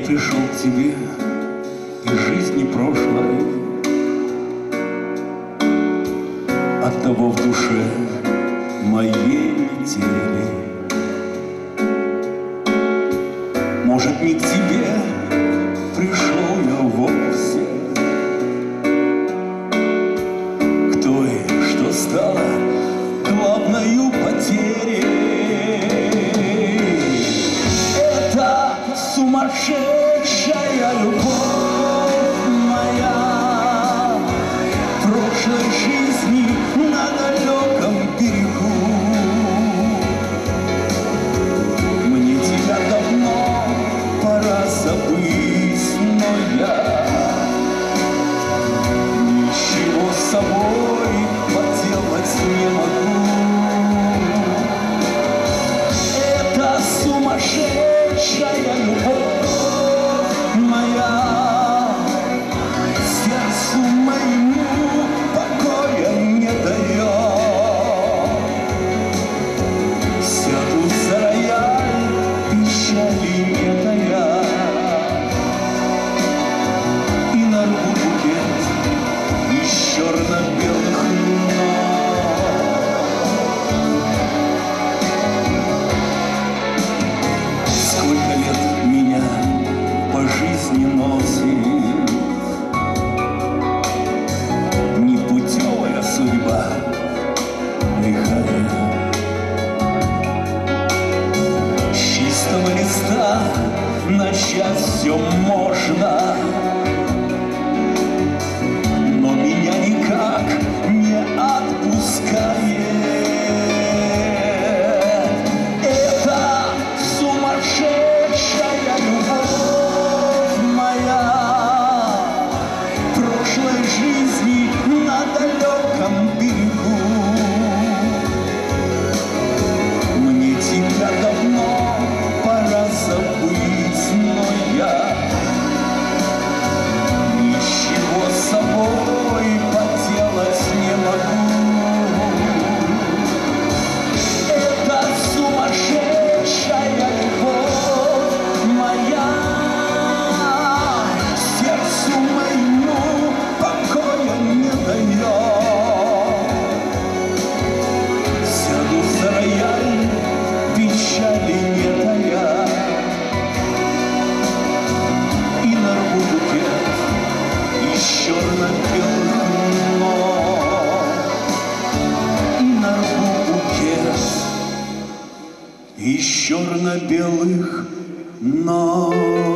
пришел к тебе из жизни прошлой, оттого в душе моей метели. Может, не к тебе пришел я вовсе, к той, что стала главною потерей. Это сумасшедшая любовь моя прошлой жизни на далеком берегу. Мне тебя давно пора забыть, но я ничего с собой поделать не могу. Это сумасшедшая любовь моя сердцу моему покоя не дает. Сяду за рояль, печали не тая, и нарву букет из черно-белых нот. Сколько лет меня по жизни носит непутевая судьба лихая. С чистого листа начать все можно, но меня никак не отпускает. Это сумасшедшая любовь моя прошлой жизни на далеком берегу. Мне тебя давно пора забыть, но я ничего с собой поделать не могу. Это сумасшедшая любовь моя сердцу моему покоя не дает. Сяду за рояль, печали не тая, и нарву букет из черно-белых нот. И нарву букет из черно-белых нот.